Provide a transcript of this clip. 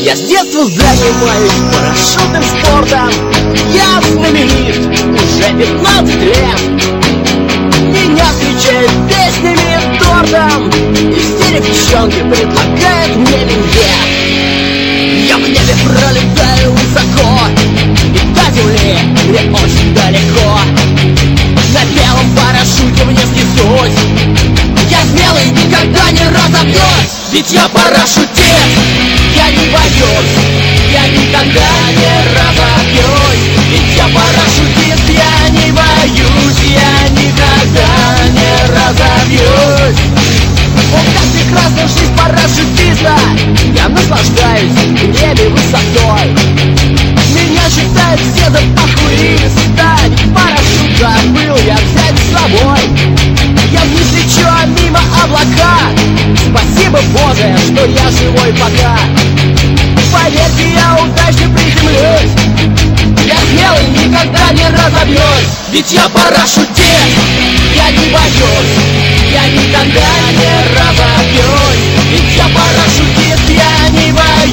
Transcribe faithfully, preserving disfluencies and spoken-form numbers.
Я с детства занимаюсь парашютным спортом. Я знаменит уже пятнадцать лет. Меня встречают песнями, тортом, и все девчонки предлагают мне миньет. Я в небе пролетаю высоко, и до земли мне очень далеко. На белом парашюте вниз несусь. Я смелый, никогда не разобьюсь, ведь я парашютист. Я не боюсь, я никогда не разобьюсь, ведь я парашютист. Я не боюсь, я никогда не разобьюсь. О, как прекрасна жизнь парашютиста! Я наслаждаюсь в небе высотой. Меня считают все за похуиста, ведь парашют забыл я взять с собой. Я вниз лечу, а мимо облака. Спасибо, Боже, что я живой пока. Поверьте, я удачно приземлюсь. Я смелый, никогда не разобьюсь, ведь я парашютист. Я не боюсь, я никогда не разобьюсь, ведь я парашютист. Я не боюсь.